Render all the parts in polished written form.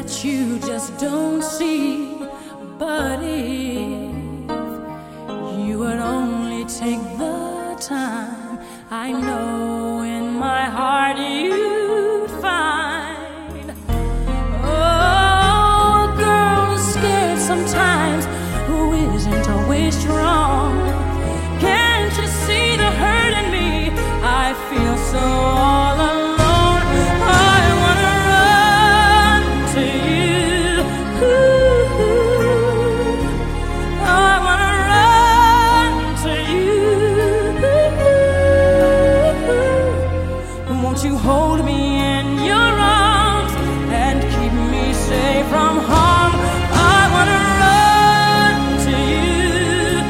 that you just don't see. But if you would only take the time, I know in my heart you'd find. Oh, a girl is scared sometimes who isn't always strong. Can't you see the hurt in me? I feel so all alone. I wanna run to you. I wanna run to you. Won't you hold me in your arms and keep me safe from harm? I wanna run to you.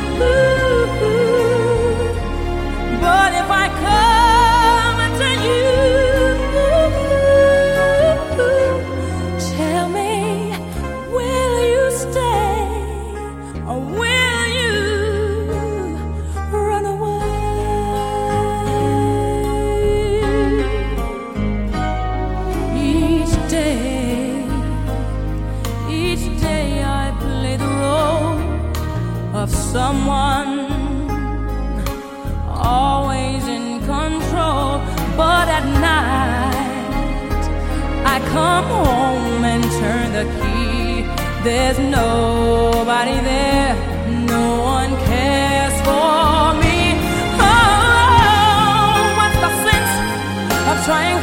But if I come to you, tell me, will you stay or will you run away? Each day I play the role of someone always in control, but at night I come home and turn the key. There's nobody there, no one cares for me. Oh, what's the sense of trying